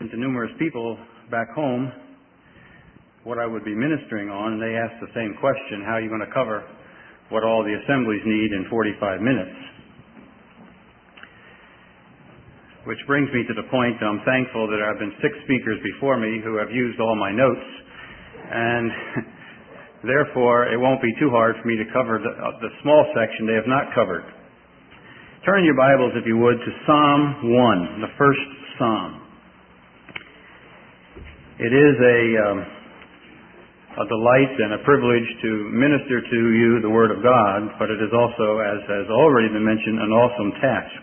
listened to numerous people back home what I would be ministering on, and they asked the same question: how are you going to cover what all the assemblies need in 45 minutes? Which brings me to the point that I'm thankful that there have been 6 speakers before me who have used all my notes, and therefore it won't be too hard for me to cover the small section they have not covered. Turn your Bibles, if you would, to Psalm 1, the first Psalm. It is a delight and a privilege to minister to you the Word of God, but it is also, as has already been mentioned, an awesome task.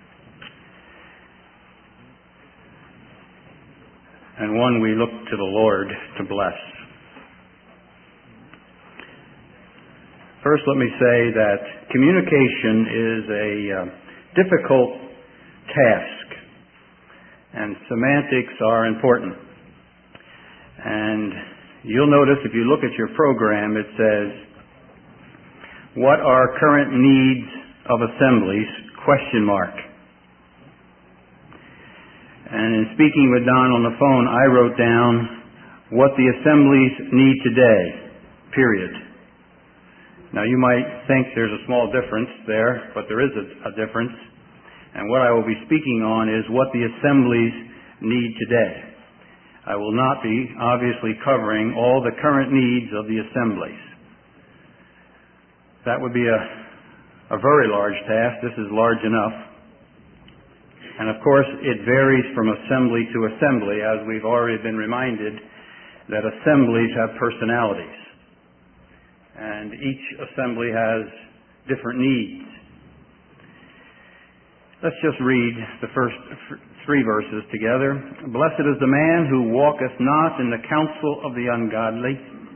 And one we look to the Lord to bless. First, let me say that communication is a difficult task, and semantics are important. And you'll notice if you look at your program, it says, what are current needs of assemblies? ? And in speaking with Don on the phone, I wrote down what the assemblies need today, period. Now you might think there's a small difference there, but there is a difference. And what I will be speaking on is what the assemblies need today. I will not be obviously covering all the current needs of the assemblies. That would be a very large task. This is large enough. And of course, it varies from assembly to assembly, as we've already been reminded that assemblies have personalities. And each assembly has different needs. Let's just read the first 3 verses together. Blessed is the man who walketh not in the counsel of the ungodly,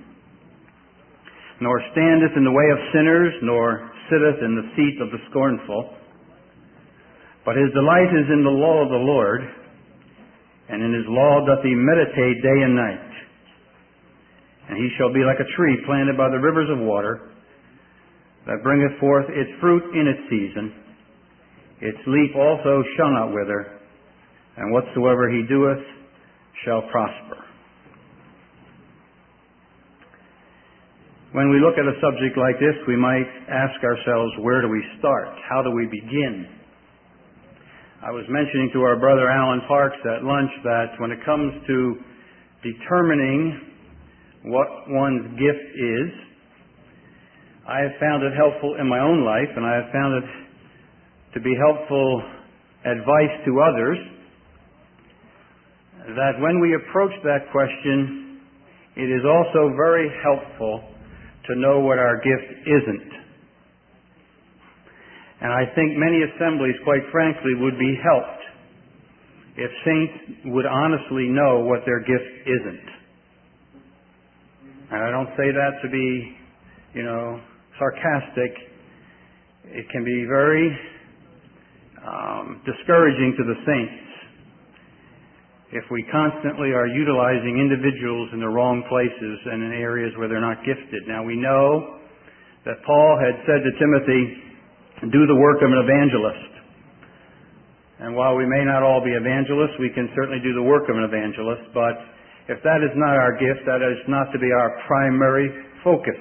nor standeth in the way of sinners, nor sitteth in the seat of the scornful. But his delight is in the law of the Lord, and in his law doth he meditate day and night. And he shall be like a tree planted by the rivers of water, that bringeth forth its fruit in its season. Its leaf also shall not wither, and whatsoever he doeth shall prosper. When we look at a subject like this, we might ask ourselves, where do we start? How do we begin? I was mentioning to our brother Alan Parks at lunch that when it comes to determining what one's gift is, I have found it helpful in my own life, and I have found it to be helpful advice to others, that when we approach that question, it is also very helpful to know what our gift isn't. And I think many assemblies, quite frankly, would be helped if saints would honestly know what their gift isn't. And I don't say that to be, sarcastic. It can be very discouraging to the saints if we constantly are utilizing individuals in the wrong places and in areas where they're not gifted. Now we know that Paul had said to Timothy, do the work of an evangelist. And while we may not all be evangelists, we can certainly do the work of an evangelist, but if that is not our gift, that is not to be our primary focus.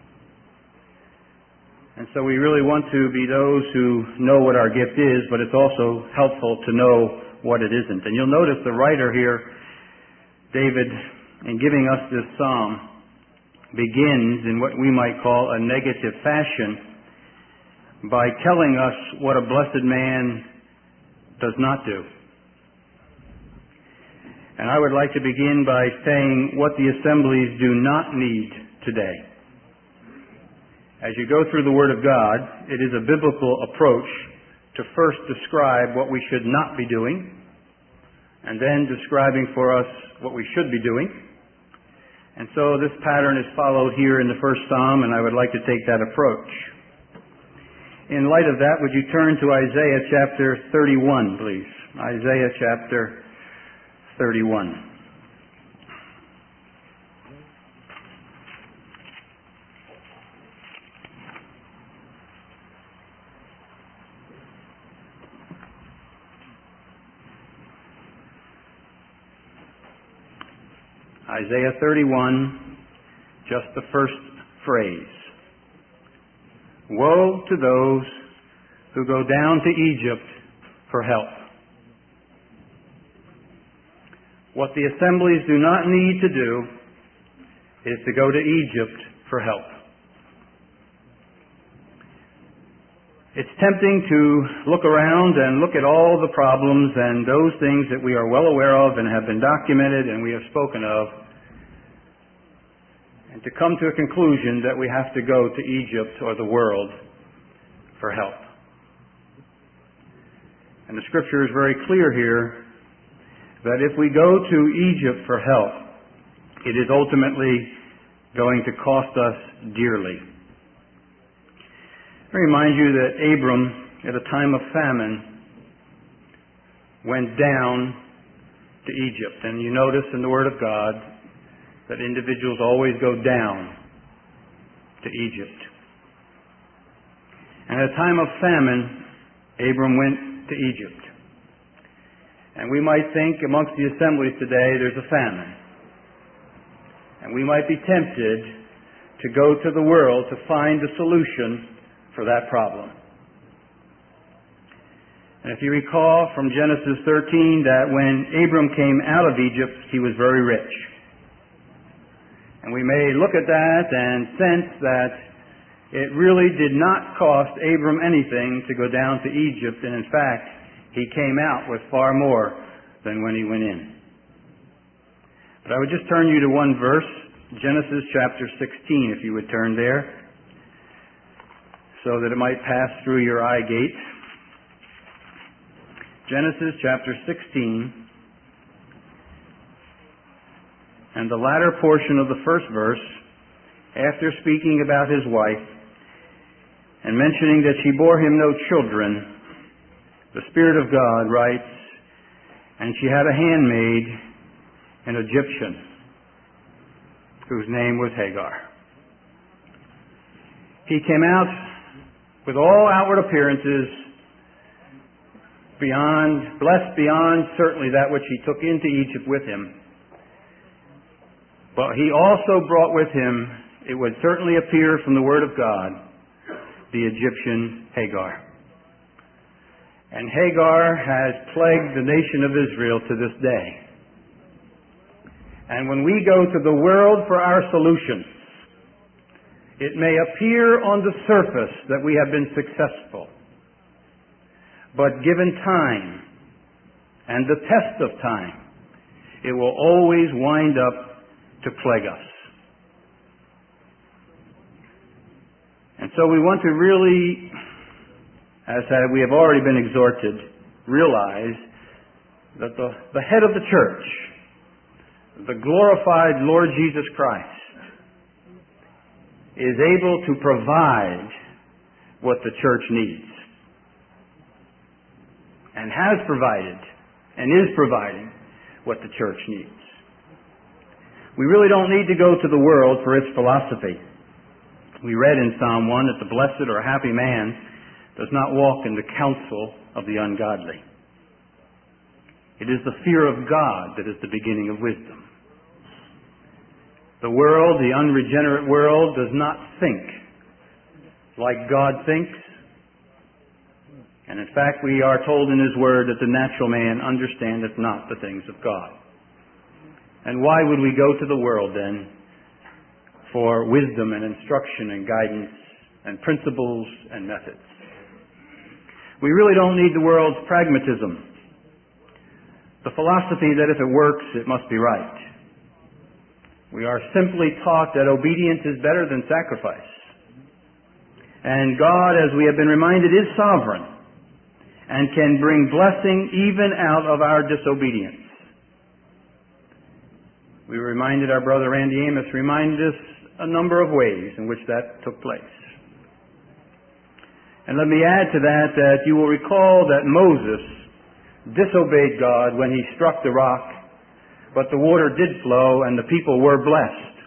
And so we really want to be those who know what our gift is, but it's also helpful to know what it isn't. And you'll notice the writer here, David, in giving us this psalm, begins in what we might call a negative fashion by telling us what a blessed man does not do. And I would like to begin by saying what the assemblies do not need today. As you go through the Word of God, it is a biblical approach to first describe what we should not be doing, and then describing for us what we should be doing. And so this pattern is followed here in the first psalm, and I would like to take that approach. In light of that, would you turn to Isaiah chapter 31, please? Isaiah chapter 31. Isaiah 31, just the first phrase. Woe to those who go down to Egypt for help. What the assemblies do not need to do is to go to Egypt for help. It's tempting to look around and look at all the problems and those things that we are well aware of and have been documented and we have spoken of, and to come to a conclusion that we have to go to Egypt or the world for help. And the Scripture is very clear here that if we go to Egypt for help, it is ultimately going to cost us dearly. I remind you that Abram, at a time of famine, went down to Egypt. And you notice in the Word of God that individuals always go down to Egypt. And at a time of famine, Abram went to Egypt. And we might think amongst the assemblies today there's a famine. And we might be tempted to go to the world to find a solution for that problem. And if you recall from Genesis 13 that when Abram came out of Egypt, he was very rich. And we may look at that and sense that it really did not cost Abram anything to go down to Egypt, and in fact, he came out with far more than when he went in. But I would just turn you to one verse, Genesis chapter 16, if you would turn there, so that it might pass through your eye gate. Genesis chapter 16, and the latter portion of the first verse, after speaking about his wife and mentioning that she bore him no children, the Spirit of God writes, and she had a handmaid, an Egyptian, whose name was Hagar. He came out with all outward appearances, blessed beyond certainly that which he took into Egypt with him. But he also brought with him, it would certainly appear from the Word of God, the Egyptian Hagar. And Hagar has plagued the nation of Israel to this day. And when we go to the world for our solutions, it may appear on the surface that we have been successful. But given time and the test of time, it will always wind up to plague us. And so we want to really, as we have already been exhorted, realize that the head of the church, the glorified Lord Jesus Christ, is able to provide what the church needs. And has provided and is providing what the church needs. We really don't need to go to the world for its philosophy. We read in Psalm 1 that the blessed or happy man does not walk in the counsel of the ungodly. It is the fear of God that is the beginning of wisdom. The world, the unregenerate world, does not think like God thinks. And in fact, we are told in His Word that the natural man understandeth not the things of God. And why would we go to the world then for wisdom and instruction and guidance and principles and methods? We really don't need the world's pragmatism, the philosophy that if it works, it must be right. We are simply taught that obedience is better than sacrifice. And God, as we have been reminded, is sovereign and can bring blessing even out of our disobedience. We reminded, our brother Randy Amos reminded us a number of ways in which that took place. And let me add to that you will recall that Moses disobeyed God when he struck the rock, but the water did flow and the people were blessed.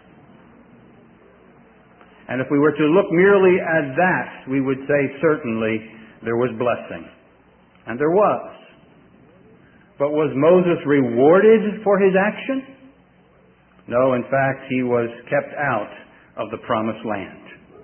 And if we were to look merely at that, we would say certainly there was blessing. And there was. But was Moses rewarded for his action? No, in fact, he was kept out of the promised land.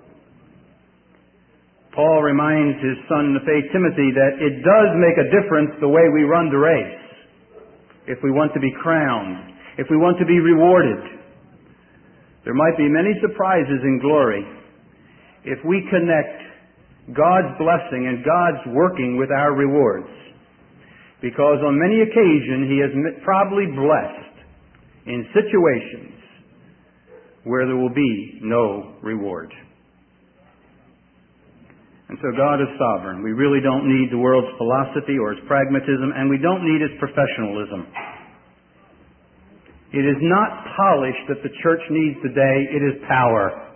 Paul reminds his son in the faith, Timothy, that it does make a difference the way we run the race. If we want to be crowned, if we want to be rewarded, there might be many surprises in glory if we connect God's blessing and God's working with our rewards. Because on many occasions He has probably blessed in situations where there will be no reward. And so God is sovereign. We really don't need the world's philosophy or its pragmatism, and we don't need its professionalism. It is not polish that the church needs today, it is power.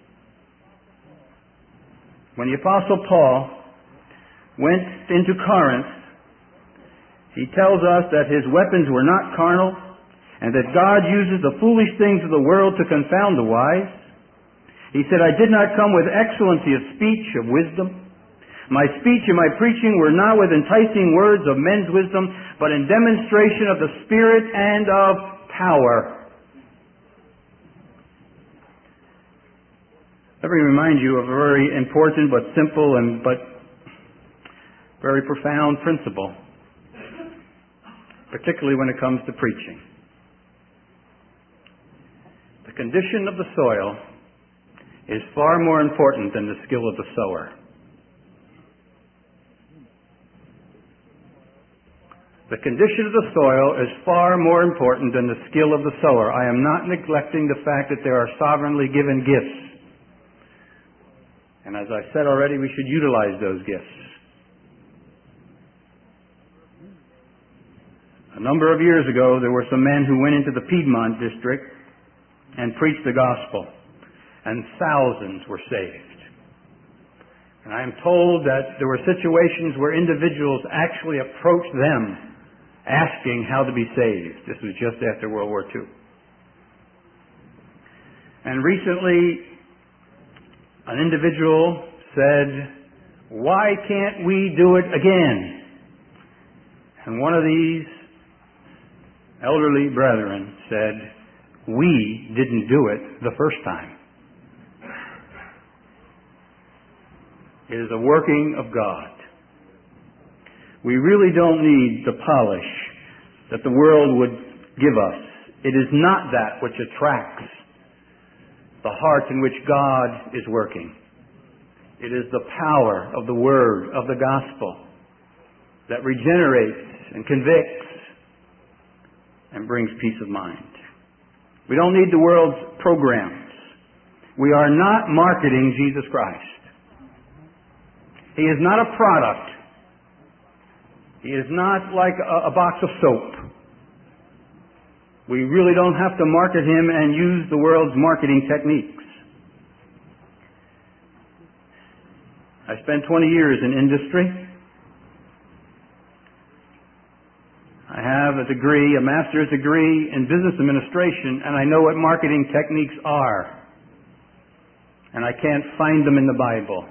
When the Apostle Paul went into Corinth, he tells us that his weapons were not carnal, and that God uses the foolish things of the world to confound the wise. He said, I did not come with excellency of speech, of wisdom. My speech and my preaching were not with enticing words of men's wisdom, but in demonstration of the Spirit and of power. Let me remind you of a very important but simple and very profound principle, particularly when it comes to preaching. The condition of the soil is far more important than the skill of the sower. The condition of the soil is far more important than the skill of the sower. I am not neglecting the fact that there are sovereignly given gifts. And as I said already, we should utilize those gifts. A number of years ago, there were some men who went into the Piedmont district and preached the gospel. And thousands were saved. And I am told that there were situations where individuals actually approached them asking how to be saved. This was just after World War II. And recently, an individual said, why can't we do it again? And one of these elderly brethren said, we didn't do it the first time. It is a working of God. We really don't need the polish that the world would give us. It is not that which attracts the heart in which God is working. It is the power of the Word, of the Gospel, that regenerates and convicts and brings peace of mind. We don't need the world's programs. We are not marketing Jesus Christ. He is not a product. He is not like a box of soap. We really don't have to market Him and use the world's marketing techniques. I spent 20 years in industry. I have a degree, a master's degree in business administration, and I know what marketing techniques are. And I can't find them in the Bible.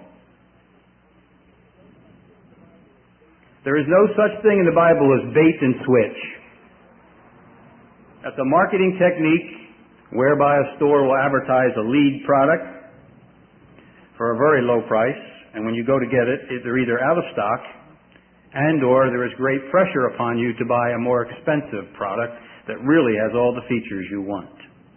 There is no such thing in the Bible as bait and switch. That's a marketing technique whereby a store will advertise a lead product for a very low price, and when you go to get it, they're either out of stock and or there is great pressure upon you to buy a more expensive product that really has all the features you want.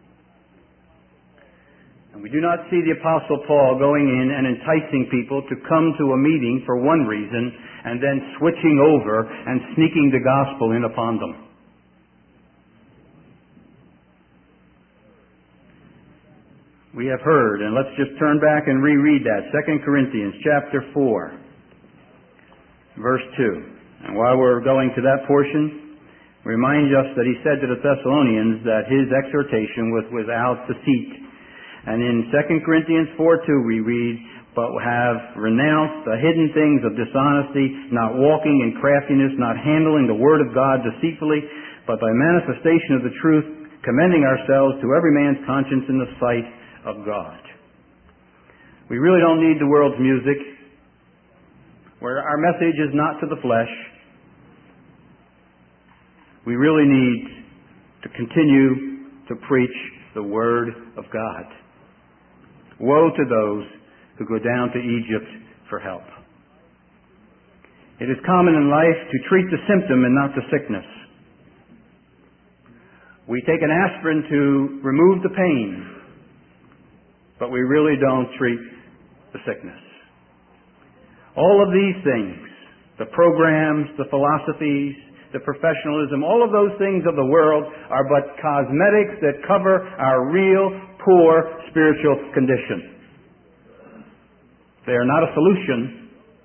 And we do not see the Apostle Paul going in and enticing people to come to a meeting for one reason and then switching over and sneaking the gospel in upon them. We have heard, and let's just turn back and reread that. 2 Corinthians chapter 4, verse 2. And while we're going to that portion, remind us that he said to the Thessalonians that his exhortation was without deceit. And in 2 Corinthians 4:2 we read, but have renounced the hidden things of dishonesty, not walking in craftiness, not handling the word of God deceitfully, but by manifestation of the truth, commending ourselves to every man's conscience in the sight of God. We really don't need the world's music, where our message is not to the flesh. We really need to continue to to preach the Word of God. Woe to those who go down to Egypt for help. It is common in life to treat the symptom and not the sickness. We take an aspirin to remove the pain, but we really don't treat the sickness. All of these things, the programs, the philosophies, the professionalism, all of those things of the world are but cosmetics that cover our real, poor spiritual condition. They are not a solution.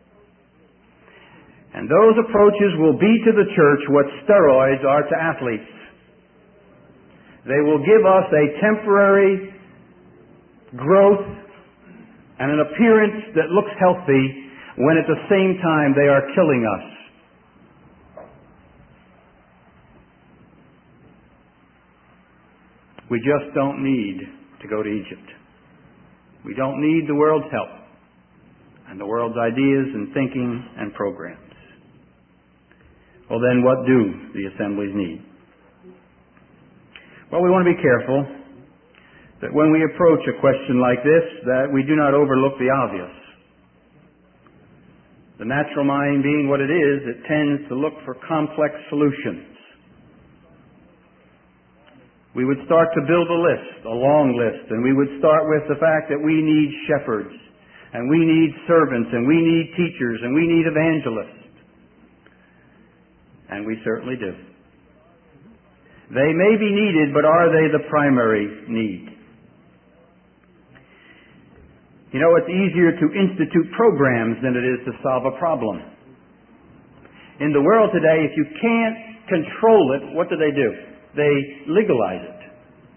And those approaches will be to the church what steroids are to athletes. They will give us a temporary growth and an appearance that looks healthy when at the same time they are killing us. We just don't need to go to Egypt. We don't need the world's help and the world's ideas and thinking and programs. Well, then what do the assemblies need? Well, we want to be careful that when we approach a question like this, that we do not overlook the obvious. The natural mind being what it is, it tends to look for complex solutions. We would start to build a list, a long list, and we would start with the fact that we need shepherds, and we need servants, and we need teachers, and we need evangelists. And we certainly do. They may be needed, but are they the primary need? You know, it's easier to institute programs than it is to solve a problem. In the world today, if you can't control it, what do? They legalize it.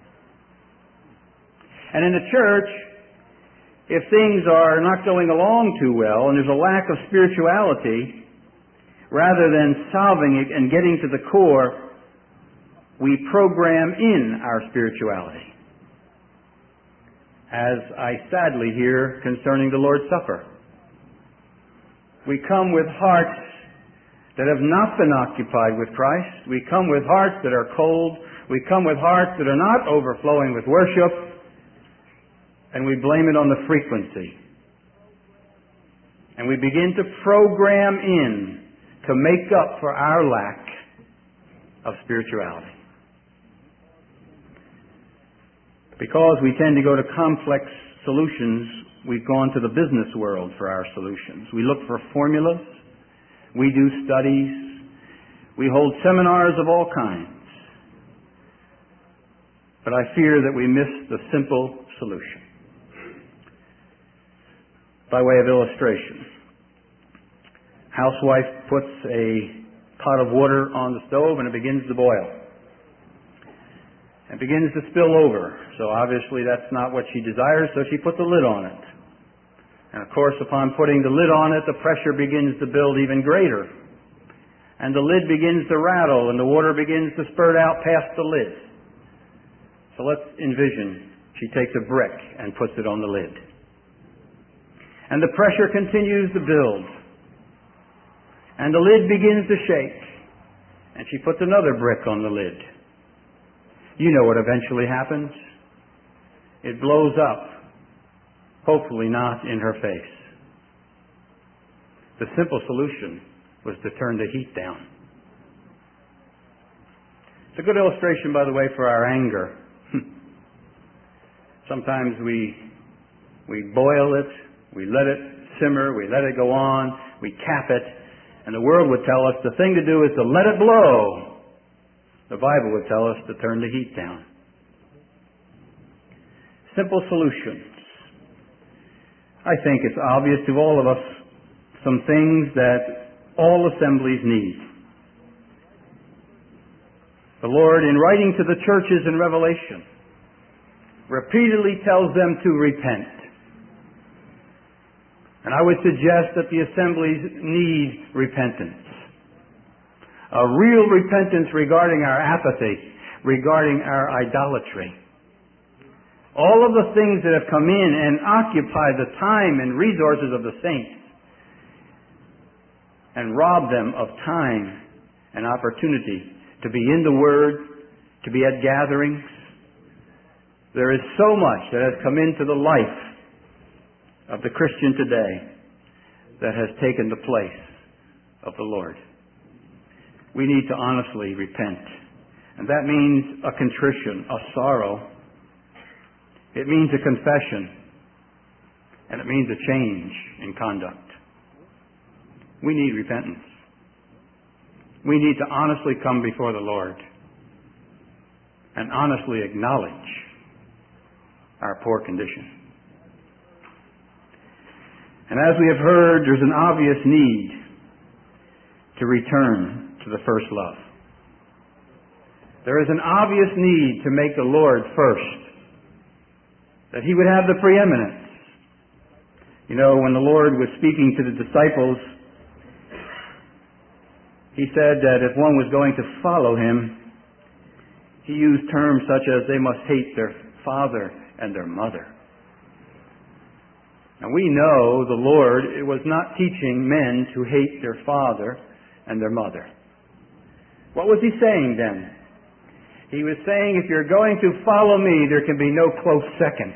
And in the church, if things are not going along too well and there's a lack of spirituality, rather than solving it and getting to the core, we program in our spirituality. As I sadly hear concerning the Lord's Supper. We come with hearts that have not been occupied with Christ. We come with hearts that are cold. We come with hearts that are not overflowing with worship. And we blame it on the frequency. And we begin to program in to make up for our lack of spirituality. Because we tend to go to complex solutions, we've gone to the business world for our solutions. We look for formulas. We do studies. We hold seminars of all kinds. But I fear that we miss the simple solution. By way of illustration, housewife puts a pot of water on the stove and it begins to boil. It begins to spill over. So obviously that's not what she desires, so she puts a lid on it. And of course, upon putting the lid on it, the pressure begins to build even greater. And the lid begins to rattle and the water begins to spurt out past the lid. So let's envision she takes a brick and puts it on the lid. And the pressure continues to build. And the lid begins to shake. And she puts another brick on the lid. You know what eventually happens. It blows up. Hopefully not in her face. The simple solution was to turn the heat down. It's a good illustration, by the way, for our anger. Sometimes we boil it, we let it simmer, we let it go on, we cap it, and the world would tell us the thing to do is to let it blow. The Bible would tell us to turn the heat down. Simple solutions. I think it's obvious to all of us some things that all assemblies need. The Lord, in writing to the churches in Revelation, repeatedly tells them to repent. And I would suggest that the assemblies need repentance. A real repentance regarding our apathy, regarding our idolatry. All of the things that have come in and occupy the time and resources of the saints and rob them of time and opportunity to be in the Word, to be at gatherings, There is so much that has come into the life of the Christian today that has taken the place of the Lord. We need to honestly repent. And that means a contrition, a sorrow. It means a confession. And it means a change in conduct. We need repentance. We need to honestly come before the Lord and honestly acknowledge our poor condition. And as we have heard, there's an obvious need to return to the first love. There is an obvious need to make the Lord first, that He would have the preeminence. You know, when the Lord was speaking to the disciples, He said that if one was going to follow Him, He used terms such as they must hate their father and their mother. Now we know the Lord was not teaching men to hate their father and their mother. What was He saying then? He was saying, if you're going to follow me, there can be no close second.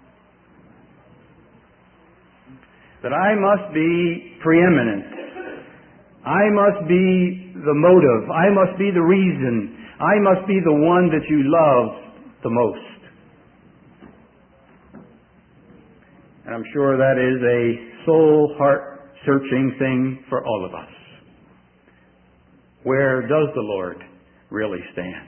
That I must be preeminent. I must be the motive. I must be the reason. I must be the one that you love the most. And I'm sure that is a soul, heart-searching thing for all of us. Where does the Lord really stand?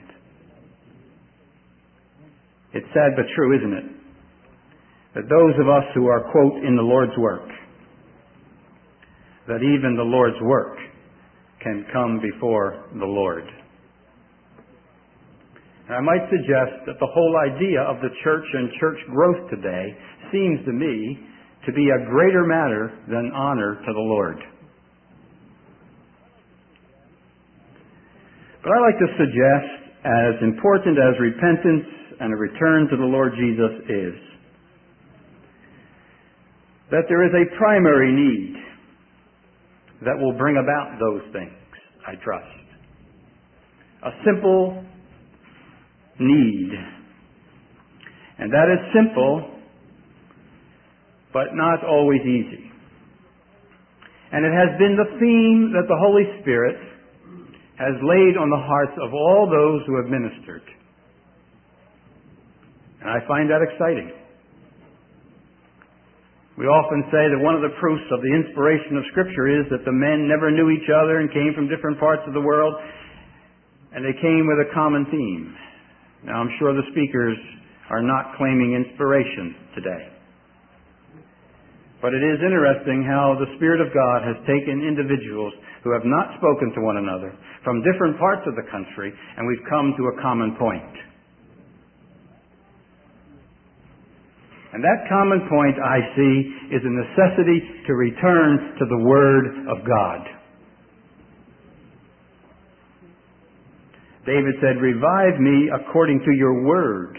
It's sad but true, isn't it? That those of us who are, quote, in the Lord's work, that even the Lord's work can come before the Lord. And I might suggest that the whole idea of the church and church growth today seems to me to be a greater matter than honor to the Lord. But I like to suggest, as important as repentance and a return to the Lord Jesus is, that there is a primary need that will bring about those things, I trust. A simple need. And that is simple, but not always easy. And it has been the theme that the Holy Spirit has laid on the hearts of all those who have ministered. And I find that exciting. We often say that one of the proofs of the inspiration of Scripture is that the men never knew each other and came from different parts of the world, and they came with a common theme. Now, I'm sure the speakers are not claiming inspiration today. But it is interesting how the Spirit of God has taken individuals who have not spoken to one another from different parts of the country, and we've come to a common point. And that common point, I see, is a necessity to return to the Word of God. David said, "Revive me according to your Word."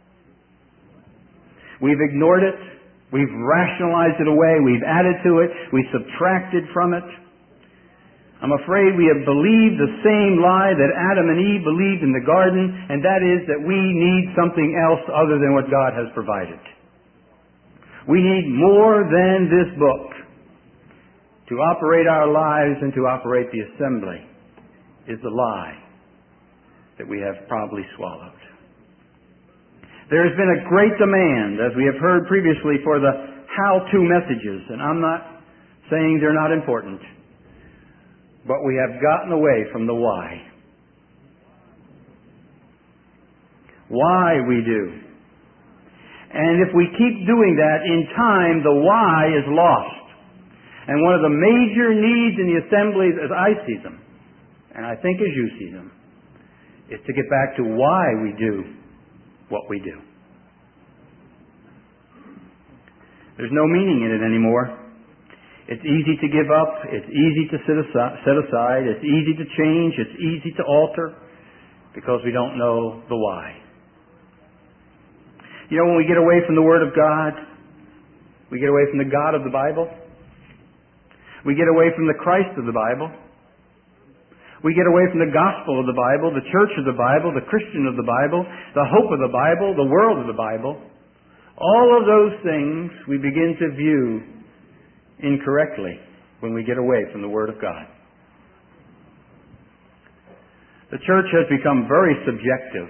We've ignored it. We've rationalized it away. We've added to it. We've subtracted from it. I'm afraid we have believed the same lie that Adam and Eve believed in the garden, and that is that we need something else other than what God has provided. We need more than this book to operate our lives and to operate the assembly, is the lie that we have probably swallowed. There has been a great demand, as we have heard previously, for the how-to messages, and I'm not saying they're not important, but we have gotten away from the why. Why we do. And if we keep doing that, in time, the why is lost. And one of the major needs in the assemblies, as I see them, and I think as you see them, is to get back to why we do what we do. There's no meaning in it anymore. It's easy to give up. It's easy to set aside. It's easy to change. It's easy to alter because we don't know the why. You know, when we get away from the Word of God, we get away from the God of the Bible. We get away from the Christ of the Bible. We get away from the gospel of the Bible, the church of the Bible, the Christian of the Bible, the hope of the Bible, the world of the Bible. All of those things we begin to view incorrectly when we get away from the Word of God. The church has become very subjective.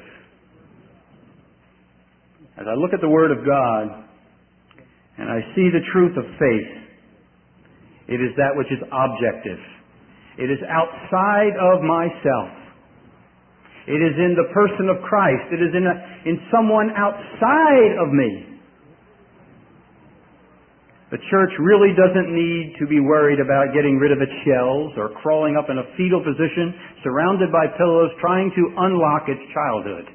As I look at the Word of God and I see the truth of faith, it is that which is objective. It is outside of myself. It is in the person of Christ. It is in someone outside of me. The church really doesn't need to be worried about getting rid of its shells or crawling up in a fetal position, surrounded by pillows, trying to unlock its childhood.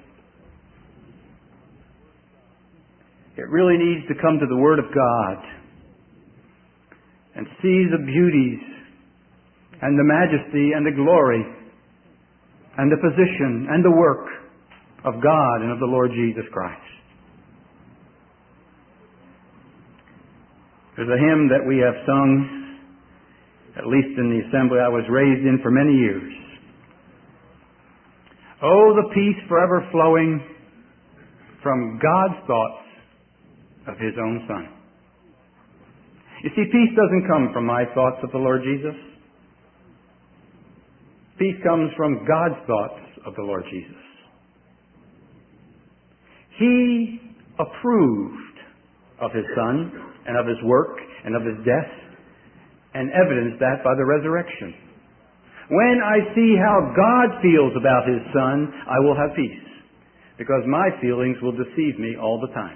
It really needs to come to the Word of God and see the beauties and the majesty and the glory and the position and the work of God and of the Lord Jesus Christ. There's a hymn that we have sung, at least in the assembly I was raised in for many years. Oh, the peace forever flowing from God's thoughts of His own Son. You see, peace doesn't come from my thoughts of the Lord Jesus. Peace comes from God's thoughts of the Lord Jesus. He approved of His Son and of His work and of His death, and evidenced that by the resurrection. When I see how God feels about His Son, I will have peace, because my feelings will deceive me all the time.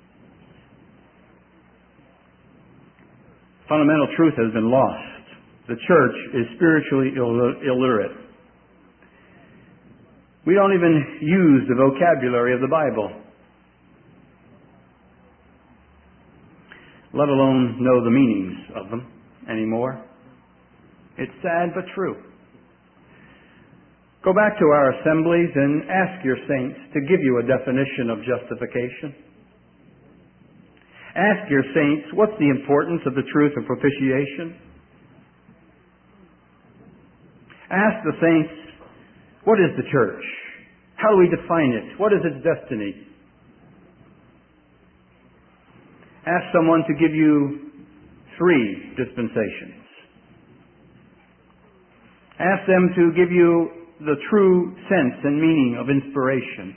Fundamental truth has been lost. The church is spiritually illiterate. We don't even use the vocabulary of the Bible, let alone know the meanings of them anymore. It's sad but true. Go back to our assemblies and ask your saints to give you a definition of justification. Ask your saints, what's the importance of the truth of propitiation? Ask the saints, what is the church? How do we define it? What is its destiny? Ask someone to give you 3 dispensations. Ask them to give you the true sense and meaning of inspiration.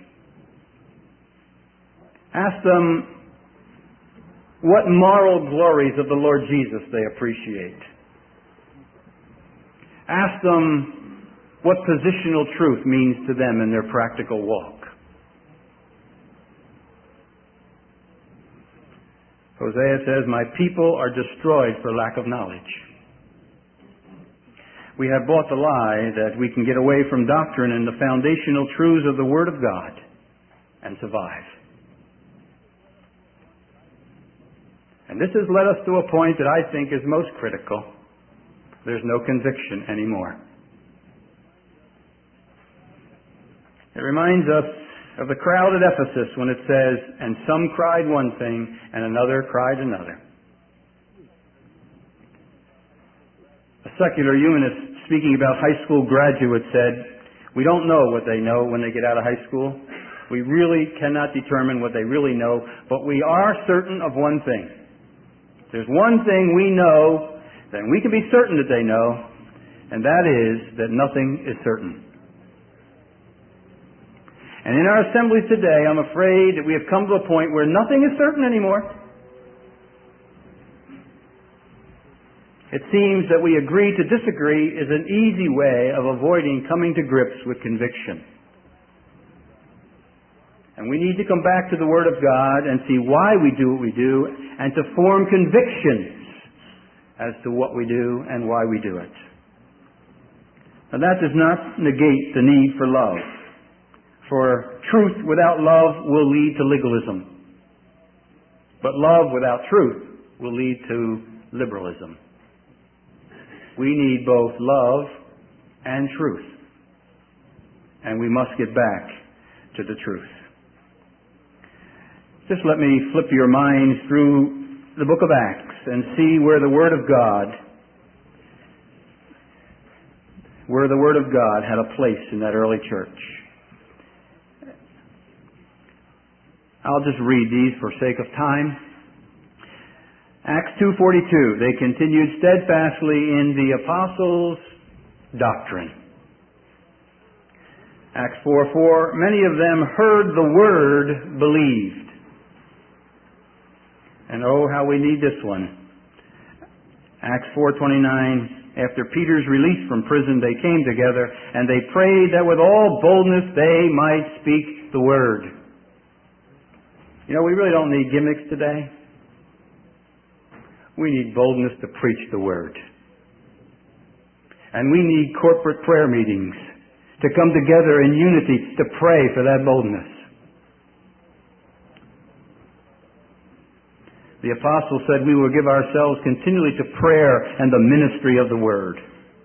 Ask them what moral glories of the Lord Jesus they appreciate. Ask them what positional truth means to them in their practical walk. Hosea says, "My people are destroyed for lack of knowledge." We have bought the lie that we can get away from doctrine and the foundational truths of the Word of God and survive. And this has led us to a point that I think is most critical. There's no conviction anymore. It reminds us of the crowd at Ephesus when it says, "And some cried one thing, and another cried another." A secular humanist speaking about high school graduates said, "We don't know what they know when they get out of high school. We really cannot determine what they really know, but we are certain of one thing. There's one thing we know, then we can be certain that they know, and that is that nothing is certain." And in our assemblies today, I'm afraid that we have come to a point where nothing is certain anymore. It seems that we agree to disagree is an easy way of avoiding coming to grips with conviction. And we need to come back to the Word of God and see why we do what we do, and to form convictions as to what we do and why we do it. Now, that does not negate the need for love. For truth without love will lead to legalism. But love without truth will lead to liberalism. We need both love and truth. And we must get back to the truth. Just let me flip your minds through the book of Acts and see where the Word of God where the Word of God had a place in that early church. I'll just read these for sake of time. Acts 2:42, they continued steadfastly in the apostles' doctrine. Acts 4:4, many of them heard the word, believed. And oh, how we need this one. Acts 4:29, after Peter's release from prison, they came together and they prayed that with all boldness they might speak the word. You know, we really don't need gimmicks today. We need boldness to preach the word. And we need corporate prayer meetings to come together in unity to pray for that boldness. The apostle said we will give ourselves continually to prayer and the ministry of the word.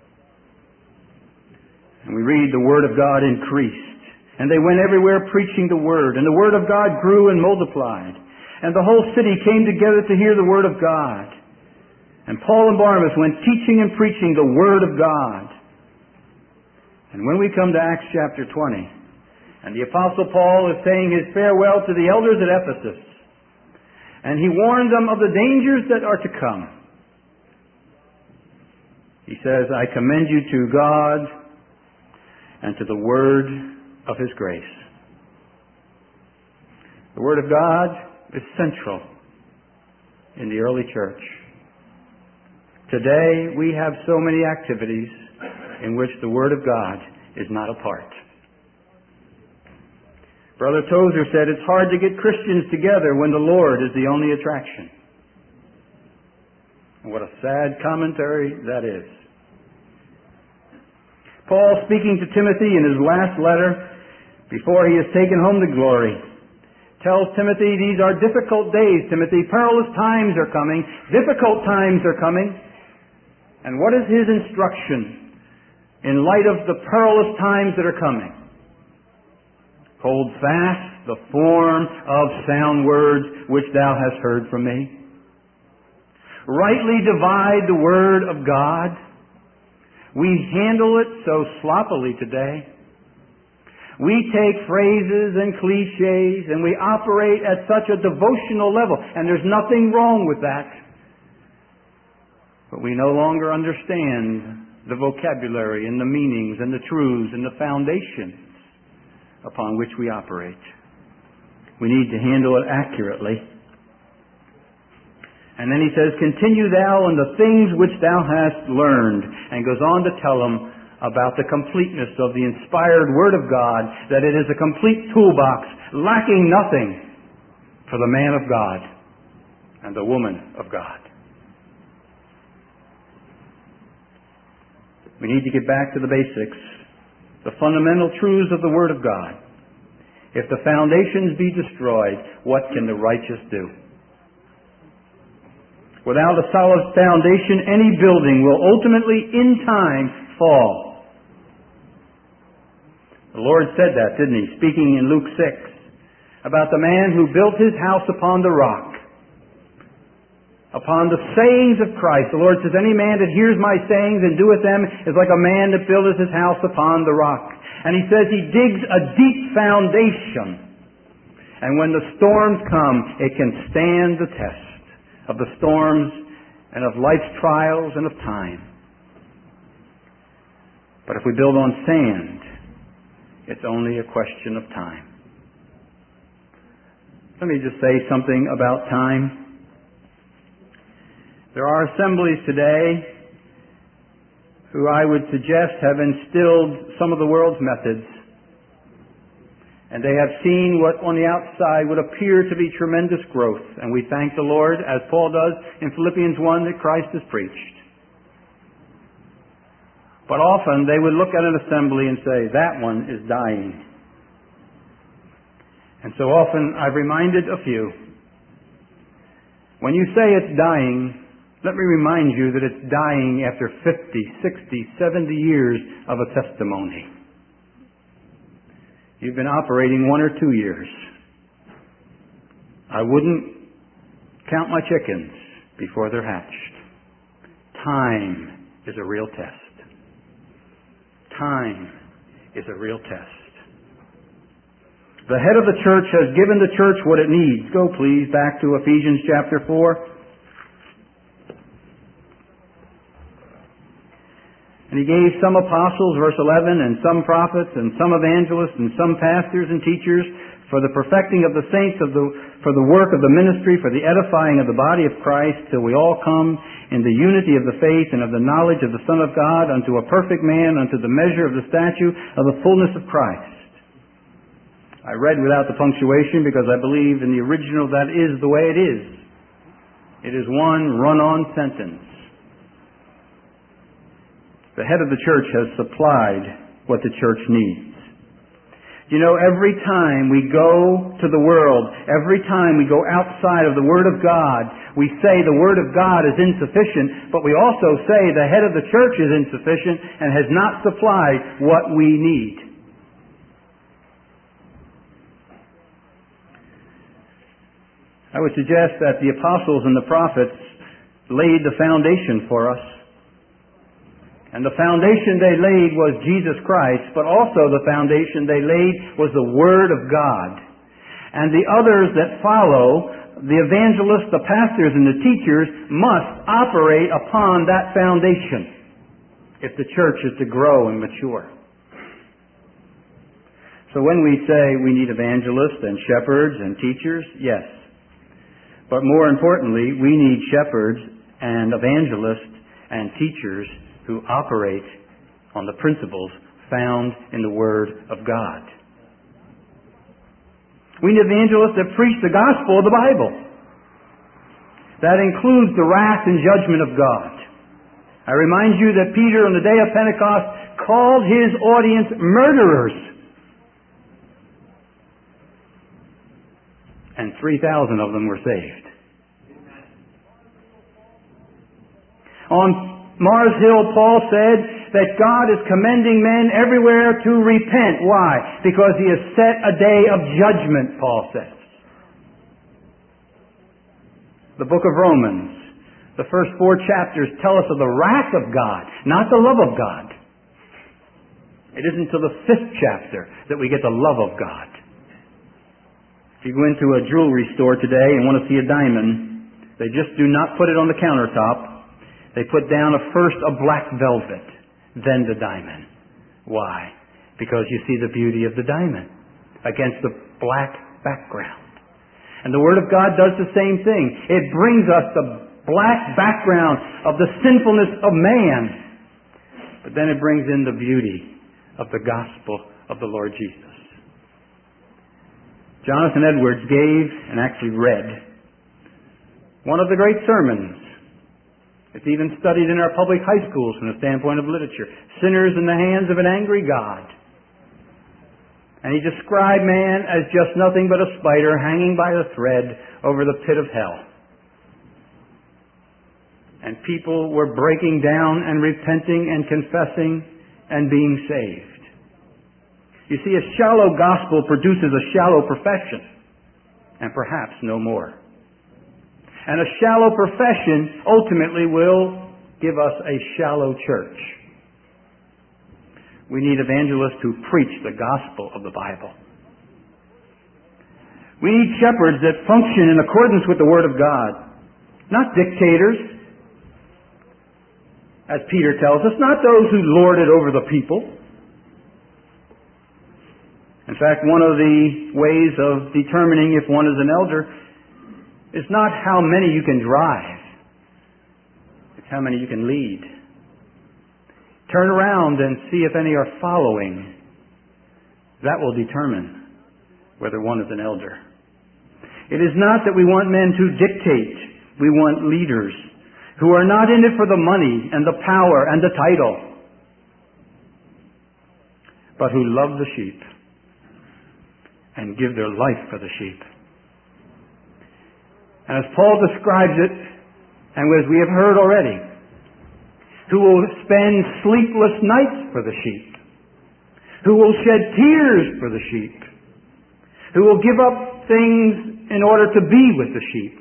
And we read the word of God increased. And they went everywhere preaching the word. And the word of God grew and multiplied. And the whole city came together to hear the word of God. And Paul and Barnabas went teaching and preaching the word of God. And when we come to Acts chapter 20, and the apostle Paul is saying his farewell to the elders at Ephesus, and he warned them of the dangers that are to come. He says, I commend you to God and to the word of His grace. The word of God is central in the early church. Today we have so many activities in which the word of God is not a part. Brother Tozer said it's hard to get Christians together when the Lord is the only attraction. And what a sad commentary that is. Paul, speaking to Timothy in his last letter before he is taken home to glory, tells Timothy, these are difficult days, Timothy. Perilous times are coming. Difficult times are coming. And what is his instruction in light of the perilous times that are coming? Hold fast the form of sound words which thou hast heard from me. Rightly divide the word of God. We handle it so sloppily today. We take phrases and cliches and we operate at such a devotional level, and there's nothing wrong with that. But we no longer understand the vocabulary and the meanings and the truths and the foundations upon which we operate. We need to handle it accurately. And then he says, continue thou in the things which thou hast learned, and goes on to tell them about the completeness of the inspired Word of God, that it is a complete toolbox, lacking nothing for the man of God and the woman of God. We need to get back to the basics, the fundamental truths of the Word of God. If the foundations be destroyed, what can the righteous do? Without a solid foundation, any building will ultimately, in time, fall. The Lord said that, didn't He? Speaking in Luke 6, about the man who built his house upon the rock. Upon the sayings of Christ. The Lord says, any man that hears my sayings and doeth them is like a man that buildeth his house upon the rock. And He says He digs a deep foundation. And when the storms come, it can stand the test of the storms and of life's trials and of time. But if we build on sand, it's only a question of time. Let me just say something about time. There are assemblies today who I would suggest have instilled some of the world's methods. And they have seen what on the outside would appear to be tremendous growth. And we thank the Lord, as Paul does in Philippians 1, that Christ is preached. But often they would look at an assembly and say, that one is dying. And so often I've reminded a few, when you say it's dying, let me remind you that it's dying after 50, 60, 70 years of a testimony. You've been operating 1 or 2 years. I wouldn't count my chickens before they're hatched. Time is a real test. time is a real test. The head of the church has given the church what it needs. Go, please, back to Ephesians chapter 4. And he gave some apostles, verse 11, and some prophets, and some evangelists, and some pastors and teachers for the perfecting of the saints, for the work of the ministry, for the edifying of the body of Christ, till we all come in the unity of the faith and of the knowledge of the Son of God, unto a perfect man, unto the measure of the stature of the fullness of Christ. I read without the punctuation because I believe in the original that is the way it is. It is one run-on sentence. The head of the church has supplied what the church needs. You know, every time we go to the world, every time we go outside of the Word of God, we say the Word of God is insufficient, but we also say the head of the church is insufficient and has not supplied what we need. I would suggest that the apostles and the prophets laid the foundation for us. And the foundation they laid was Jesus Christ, but also the foundation they laid was the Word of God. And the others that follow, the evangelists, the pastors, and the teachers, must operate upon that foundation if the church is to grow and mature. So when we say we need evangelists and shepherds and teachers, yes. But more importantly, we need shepherds and evangelists and teachers who operate on the principles found in the Word of God. We need evangelists that preach the gospel of the Bible. That includes the wrath and judgment of God. I remind you that Peter on the day of Pentecost called his audience murderers. And 3,000 of them were saved. On Mars Hill, Paul said that God is commending men everywhere to repent. Why? Because He has set a day of judgment, Paul says. The book of Romans, the first 4 chapters tell us of the wrath of God, not the love of God. It isn't until the 5th chapter that we get the love of God. If you go into a jewelry store today and want to see a diamond, they just do not put it on the countertop. They put down first a black velvet, then the diamond. Why? Because you see the beauty of the diamond against the black background. And the Word of God does the same thing. It brings us the black background of the sinfulness of man. But then it brings in the beauty of the gospel of the Lord Jesus. Jonathan Edwards gave and actually read one of the great sermons. It's even studied in our public high schools from the standpoint of literature. Sinners in the hands of an angry God. And he described man as just nothing but a spider hanging by a thread over the pit of hell. And people were breaking down and repenting and confessing and being saved. You see, a shallow gospel produces a shallow profession, and perhaps no more. And a shallow profession ultimately will give us a shallow church. We need evangelists who preach the gospel of the Bible. We need shepherds that function in accordance with the Word of God. Not dictators, as Peter tells us, not those who lord it over the people. In fact, one of the ways of determining if one is an elder is not how many you can drive. It's how many you can lead. Turn around and see if any are following. That will determine whether one is an elder. It is not that we want men to dictate. We want leaders who are not in it for the money and the power and the title, but who love the sheep and give their life for the sheep. And as Paul describes it, and as we have heard already, who will spend sleepless nights for the sheep, who will shed tears for the sheep, who will give up things in order to be with the sheep.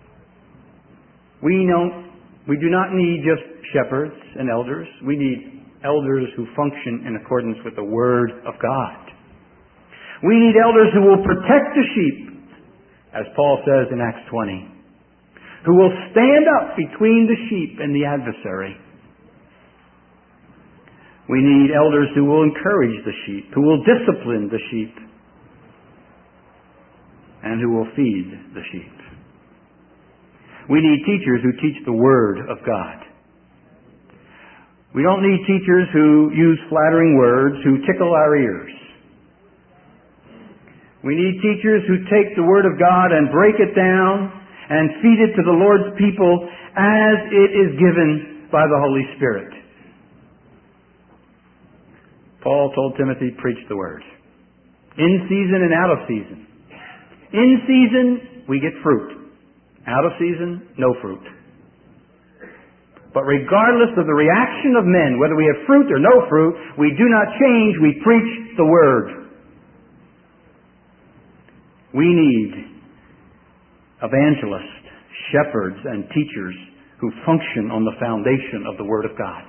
We do not need just shepherds and elders. We need elders who function in accordance with the Word of God. We need elders who will protect the sheep, as Paul says in Acts 20, who will stand up between the sheep and the adversary. We need elders who will encourage the sheep, who will discipline the sheep, and who will feed the sheep. We need teachers who teach the Word of God. We don't need teachers who use flattering words, who tickle our ears. We need teachers who take the Word of God and break it down and feed it to the Lord's people as it is given by the Holy Spirit. Paul told Timothy, preach the Word. In season and out of season. In season, we get fruit. Out of season, no fruit. But regardless of the reaction of men, whether we have fruit or no fruit, we do not change, we preach the Word. We need evangelists, shepherds, and teachers who function on the foundation of the Word of God.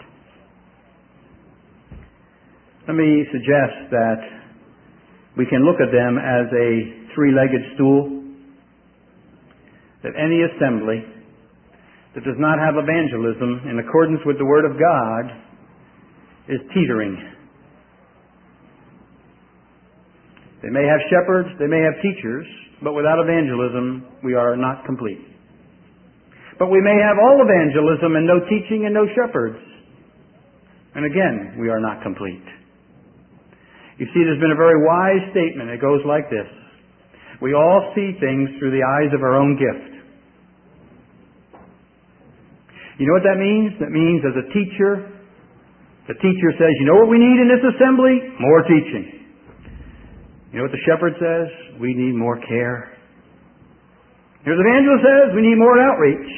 Let me suggest that we can look at them as a three-legged stool, that any assembly that does not have evangelism in accordance with the Word of God is teetering. They may have shepherds, they may have teachers, but without evangelism, we are not complete. But we may have all evangelism and no teaching and no shepherds. And again, we are not complete. You see, there's been a very wise statement. It goes like this. We all see things through the eyes of our own gift. You know what that means? That means as a teacher, the teacher says, you know what we need in this assembly? More teaching. You know what the shepherd says? We need more care. Here's the evangelist says, we need more outreach.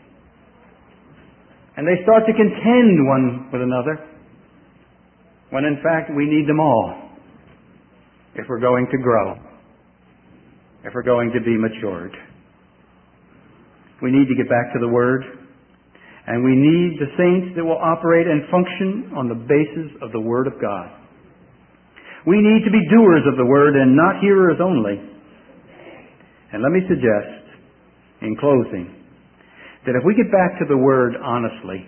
And they start to contend one with another, when in fact we need them all if we're going to grow, if we're going to be matured. We need to get back to the Word, and we need the saints that will operate and function on the basis of the Word of God. We need to be doers of the Word and not hearers only. And let me suggest, in closing, that if we get back to the Word honestly,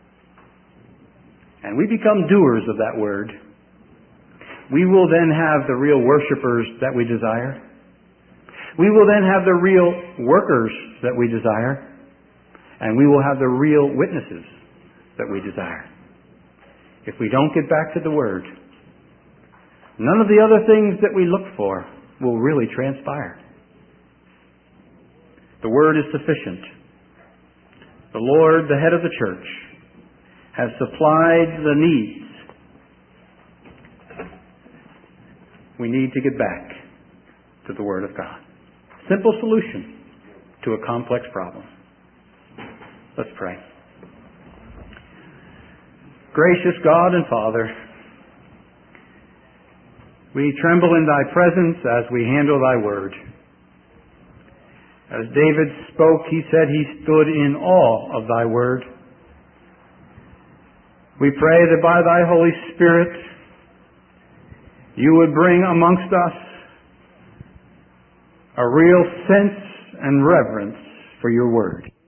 and we become doers of that Word, we will then have the real worshipers that we desire. We will then have the real workers that we desire. And we will have the real witnesses that we desire. If we don't get back to the Word, none of the other things that we look for will really transpire. The Word is sufficient. The Lord, the head of the church, has supplied the needs. We need to get back to the Word of God. Simple solution to a complex problem. Let's pray. Gracious God and Father, we tremble in Thy presence as we handle Thy Word. As David spoke, he said he stood in awe of Thy Word. We pray that by Thy Holy Spirit, You would bring amongst us a real sense and reverence for Your Word.